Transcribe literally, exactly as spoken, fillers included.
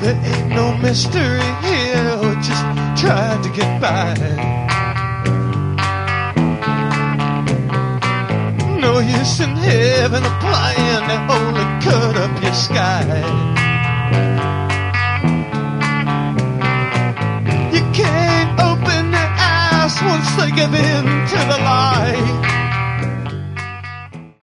There ain't no mystery here, we're just trying to get by. No use in heaven applying to only cut up your sky. You can't open their eyes once they give in to the law.